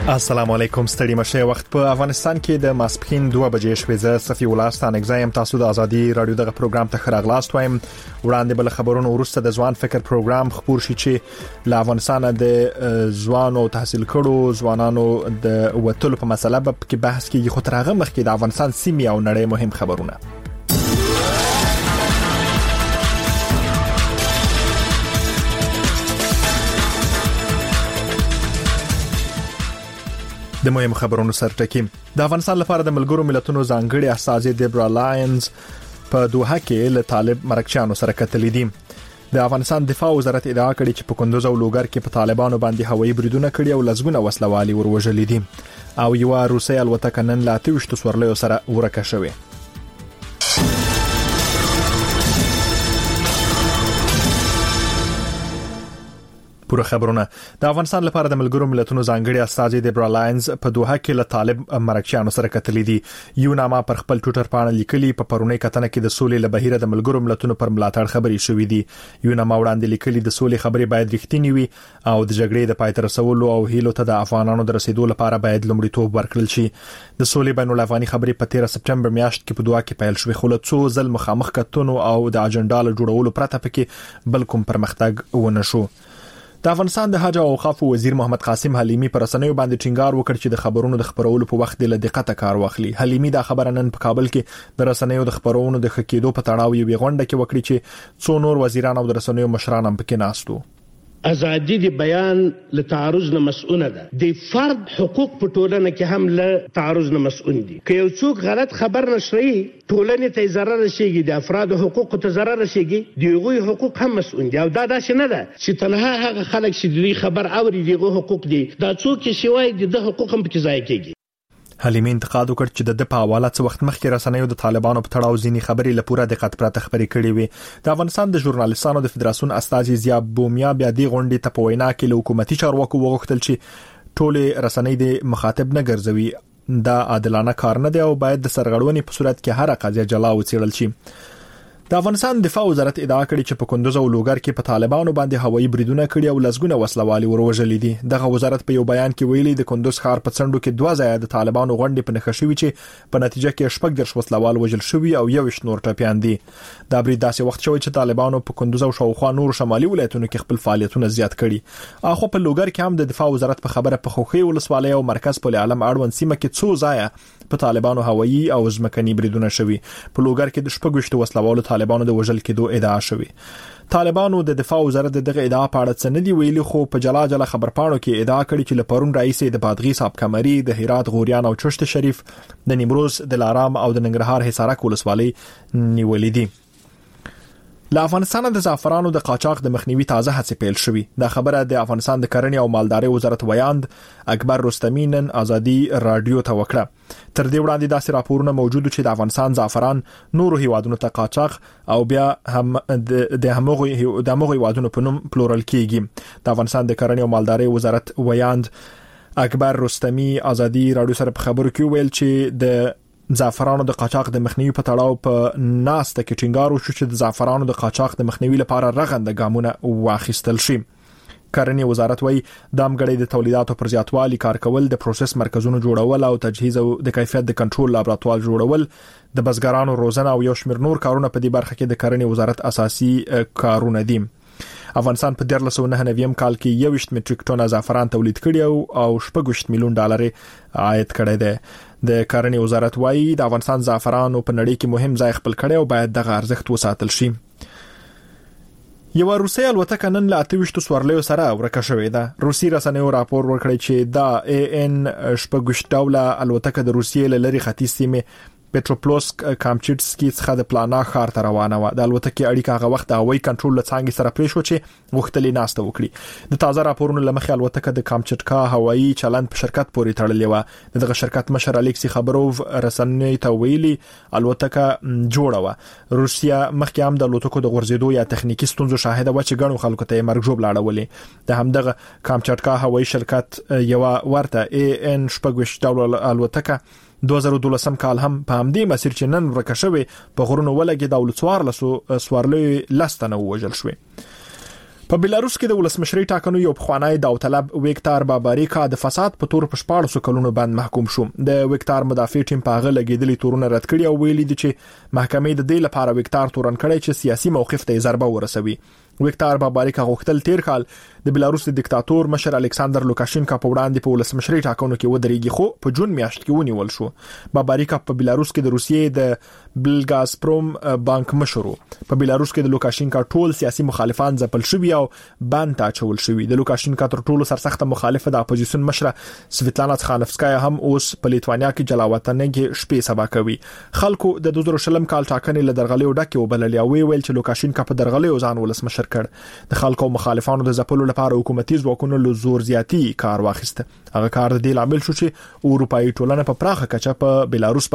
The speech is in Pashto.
السلام علیکم ستړي مشه وخت په افغانستان کې د ماسپخین 2 بجې شوې ز صفي ولستان اگزایم تاسو د ازادي رادیو دغه پروګرام ته خراغلاست وایم وړاندې بل خبرونه ورسته د ځوان فکر پروګرام خبر شي چې له افغانستان د ځوانو تحصیل کړو ځوانانو د وټل په مسله کې بحث کیږي خو ترغه مخکې د افغانستان سیمه او نړۍ مهم خبرونه د مهم خبرونو سرټکی د افغانستان لپاره د ملګرو ملتونو ځانګړي استازي دیبرا لاینز په دوحه کې له طالب مرکچانو سره کتلې دي د افغانستان دفاع وزارت ادعا کړې چې په کندوز او لوګر کې په طالبانو باندې هوایي بریدونه کړي او لزګونه وسلوالي وروژلې دي او یو روسي الوتکه نن لا 28 سورلیو سره ورکه شوې پوره خبرونه د افغانستان لپاره د ملګرو ملتونو ځانګړي استازي دیبرا لاینز په دوحه کې له طالب مرکچانو سره کتلې دي یو نامه پر خپل ټوټر باندې لیکلي په پرونی کتنه کې د سولې له بهیره د ملګرو ملتونو پر ملاتړ خبري شوې دي یو نامه وړاندې لیکلي د سولې خبري باید رښتینی وي او د جګړې د پای ته رسولو او هیلو ته د افغانانو د رسیدو لپاره باید لومړیتوب ورکړل شي د سولې بین الافغاني خبري په 13 سپټمبر میاشت کې په دوحه کې پیل شوې خو له څو ځل مخامخ کتنو او د اجنډا له جوړولو پرته پکې بل کوم پرمختګ ونه شو د افغانستان د حج او اوقاف وزیر محمد قاسم حلیمی پر رسنیو باندې ټینګار وکړ چې د خبرونو د خبرولو په وخت له دقت کار واخلي حلیمی دا خبره نن په کابل کې د رسنیو د خبرونو د خکېدو په تړاو یو غونډه کې وکړي چې څو نور وزیران او د رسنیو مشران هم پکې ناستو ازادي د بیان له تعرض نه مسؤله ده د فرد حقوق په ټولنه کې هم له تعرض نه مسؤل دي که یو څوک غلط خبر نشري ټولنې ته ضرر رسیږي د افراد حقوق ته ضرر رسیږي دیغوی حقوق هم مسؤل دي او دا داسې نه ده چې تنها هغه خلک چې د خبر اوري دیغه حقوق دي دا څوک چې شوی د حقوق هم پکې ځای کېږي حلیمی انتقاد وکړ چې د په حواله څه وخت مخکې رسنیو د طالبانو په تړاو ځینی خبرې له پوره دقت پرته خبرې کړې وي د افغانستان د ژورنالیستانو د فدراسیون استازي ضیا بومیا بیا دی غونډې ته په وینا کې له حکومتي چارواکو وغوښتل چې ټول رسنۍ د مخاطب نه ګرځوي دا عادلانه کار نه دی او باید د سرغړونې په صورت کې هر قضیه جلا وڅېړل شي د افغانستان دفاع وزارت ادعا کړې چې په کندوز او لوګر کې په طالبانو باندې هوایي بریدونه کړي او لزګونه وسلوالي وروژلې دي دغه وزارت په یو بیان کې ویلي د کندوز ښار په څنډو کې 2 ځای د طالبانو غونډې په نښه شوې چې په نتیجه کې شپږ درش وسلوال وژل شوي او یو نور ټپيان دي دا برید داسې وخت شوی چې طالبانو په کندوز او شاوخوا نور شمالي ولایتونو کې خپل فعالیتونه زیات کړي اخو په لوګر کې هم د دفاع وزارت په خبره په خوخي ولسوالۍ او مرکز په عالم اړوند سیمه کې څو ځای په طالبانو هوایي او ځمکني بریدونه شوي په لوګر کې د شپږ وسلوالو طالبانو د وژل کېدو ادعا شوی طالبانو د دفاع وزارت دغه ادعا په اړه څه نه دی ویلي خو په جلا خبرپاڼو کې ادعا کړې چې لپارون رئیس د بادغیس اب کمري د هرات غوریان او چشت شریف د نیمروز د لارام او د ننګرهار حصارک ولسوالۍ نیولې دي له افغانستان د زعفرانو د قاچاق د مخنیوي تازه هڅې پیل شوې دا خبره د افغانستان د کرنې او مالدارۍ وزارت ویاند اکبر رستمی نن ازادي رادیو ته وکړه تر دې وړاندې داسې راپورونه موجود چې د افغانستان زعفران نورو هیوادونو ته قاچاق او بیا هم د همغه هیوادونو په نوم پلورل کیږي د افغانستان د کرنې او مالدارۍ وزارت ویاند اکبر رستمی ازادي رادیو سره په خبرو کې ویل چې د زعفرانو د قاچاق د مخنیوي په تړاو په ناسته کې ټینګار وشو چې د زعفرانو د قاچاق د مخنیوي لپاره رغنده ګامونه واخیستل شي کرنې وزارت وایي د امګړې د تولیداتو پر زیاتوالي کار کول د پروسس مرکزونو جوړول او تجهیز او د کیفیت د کنټرول لابراتوار جوړول د بزګرانو روزنه او یو شمېر نور کارونه په دې برخه کې د کرنې وزارت اساسي کارونه دي افغانستان په 1999 کال کې 21 مټریک ټن زعفران تولید کړی او 8 میلیون ډالر عاید کړی دی د کرنې وزارت وایي د افغانستان زعفران په نړۍ کې مهم ځای خپل کړی او باید دغه ارزښت وساتل شي یو روسي الوتکه نن له 28 سورلیو سره ورکه شوې ده روسي رسنیو راپور ورکړی چې دا ان شپږ ډوله الوتکه د روسیې له لري ختیځ سیمې پټروپولسک کامچټسکي څخه د پلانا ښار ته روانه و د الوتکې اړیکه هغه وخت هوایي کنټرول لڅانګي سره پرې شو چې غوښتلې ناسته وکړي د تازه راپورونو لمخې الوتکه د کامچټکا هوایي چلند په شرکت پورې تړلې و دغه شرکت مشر الکسی خبروف رسنۍ ته ویلي الوتکه جوړه و روسیا مخکې هم د الوتکو د غورځېدو یا تخنیکی ستونزو شاهده و چې ګڼو خلکو ته مرګ جوړ لاړولې د همدغه کامچټکا هوایي شرکت یو ورته ان شپږ ډول الوتکه 2012 کال هم په همدې مسیر چې نن ورکه شوې په غرونو ولګي د ولڅوار سوارلې لستنه وژل شوې په بلاروس کې د ولسمشرۍ ټاکنو یو پخوانی داوطلب ویکتار باباریکا د فساد په تور په 14 کلونو باندې محکوم شو. د ویکتار مدافع ټیم په هغه لګیدلي تورونه رد کړي او ویلي دي چې محکمې د دې لپاره ویکتار تورن کړي چې سیاسي موقف ته ضربه ورسوي. ویکتار باباریکا غوښتل تیر کال د بلاروس د دیکتاتور مشر الکساندر لوکاشینکا په وړاندې په ولسمشرۍ ټاکنو کې ودرېږي، خو په جون میاشت کې ونیول شو. باباریکا په بلاروس کې د روسیې د بلګازپروم بانک مشر په بلاروس کې د لوکاشینکا ټول سیاسي مخالفان ځپل شوي او باند ته چول شوی. د لوکاشینکا تر ټولو سرسخته مخالفه د اپوزیسیون مشره سویتلانا تخانفسکایا هم اوس په لیتوانیا کې جلاوطنۍ کې شپې سبا کوي. خلکو د 2020 کال ټاکنې له درغلې ډکه وبللې او ویل چې لوکاشینکا په درغلې ځان ولسمشر کړ. د خلکو مخالفانو د ځپلو لپاره حکومتي ځواکونو له زور زیاتی کار واخیسته. هغه کار د دې لامل شو چې اروپאי ټولنه په پراخه کچه په بلاروس